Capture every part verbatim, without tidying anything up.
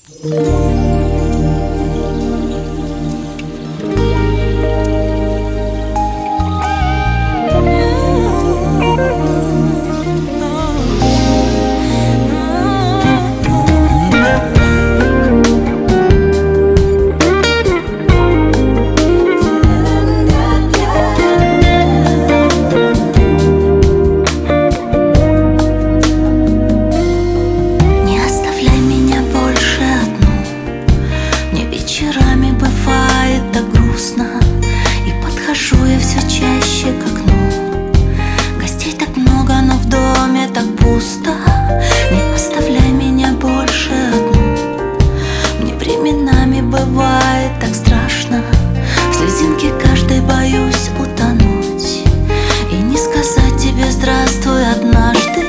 Вечерами бывает так грустно, и подхожу я все чаще к окну. Гостей так много, но в доме так пусто. Не оставляй меня больше одну. Мне временами бывает так страшно, в слезинке каждой боюсь утонуть и не сказать тебе здравствуй однажды.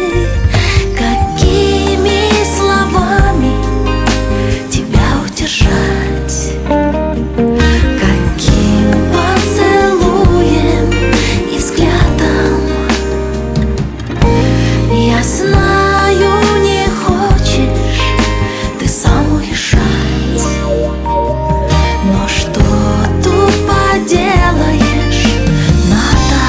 Какими словами тебя удержать? Я знаю, не хочешь ты сам уезжать, но что тут поделаешь, надо.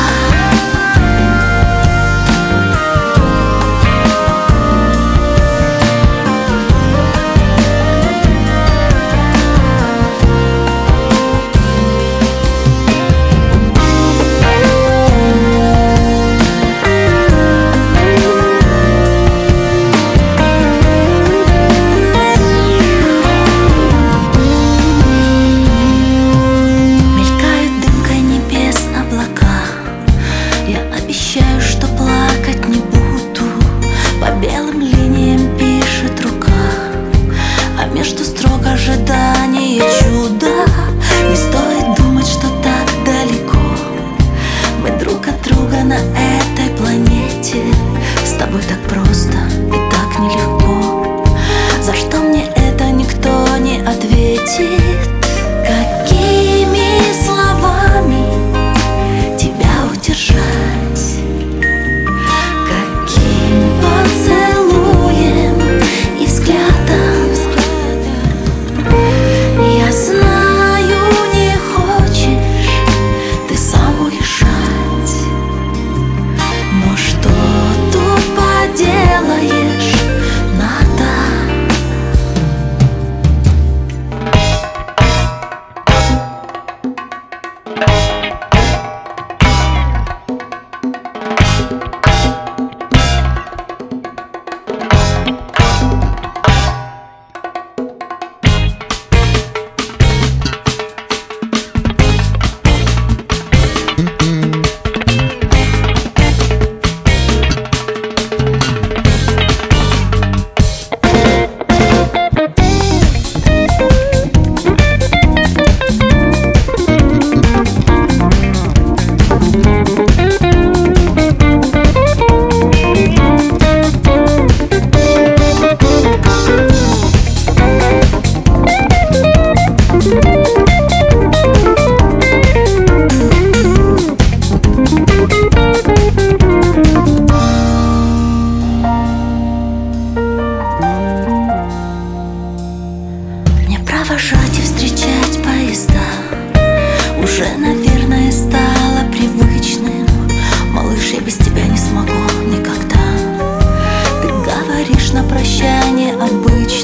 Обещаю, что плакать не буду. По белым линиям пишет рука, а между строк ожидание чуда. Не стоит думать, что так далеко мы друг от друга на этой планете. С тобой так просто и так нелегко. За что мне это никто не ответит. Какими словами тебя удержать? Провожать и встречать поезда уже, наверное, стало привычным. Малыш, я без тебя не смогу никогда. Ты говоришь на прощание обычно.